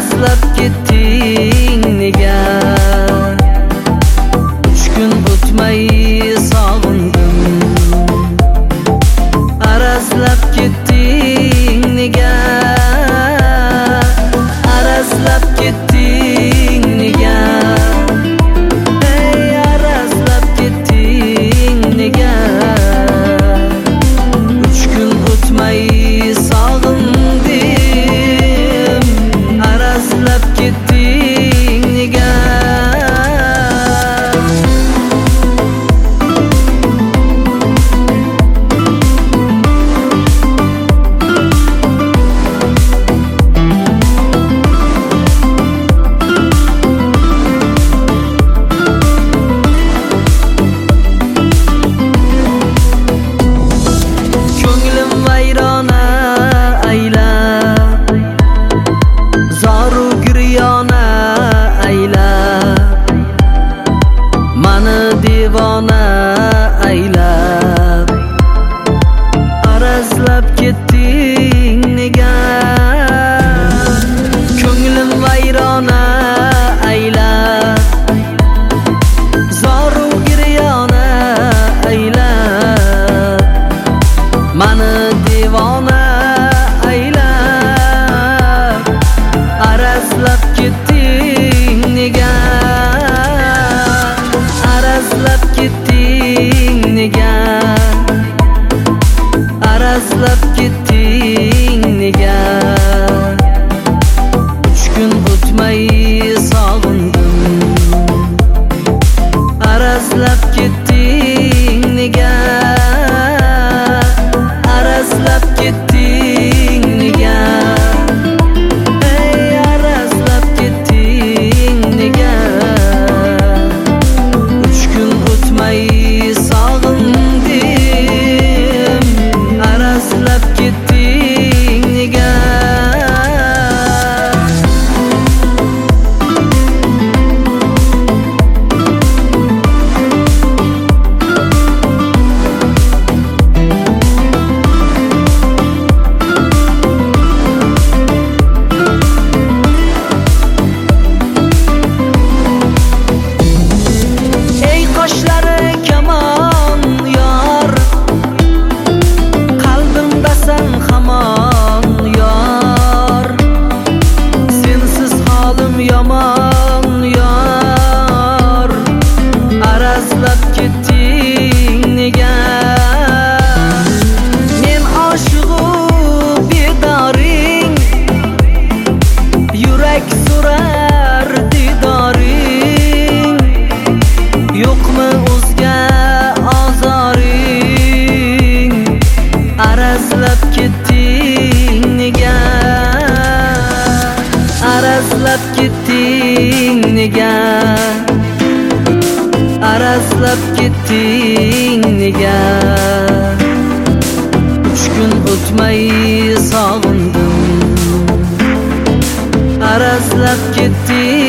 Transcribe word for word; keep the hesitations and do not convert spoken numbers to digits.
arazlab ketding nega? Uch kun o'tmay sog'indim. Arazlab ketding nega? Arazlab ketding nega? Hey, arazlab ketding nega? Uch kun o'tmay sog'indim. Arazlab ketding nega? Devona aylab arazlab ketding nega? Ko'nglim vayrona aylab zoru giryona aylab mani devona aylab arazlab ketding nega? Arazlab ketding nega? Arazlab ketding nega? Uch kun o'tmay sog'indim. Arazlab ketding nega? Arazlab ketding nega? Hey, arazlab ketding nega? Sog'indim. Arazlab ketding nega? Ey qoshlari kamon yor, qalbimdasan hamon yor. Sensiz holim yomon yor. Arazlab ketding nega? Men oshiqu bedoring, yurak so'rar didoring. Yo'qmi o'zga ozoring? Arazlab ketding nega? Arazlab ketding nega? Arazlab ketding nega? Uch kun o'tmay sog'indim. Arazlab ketding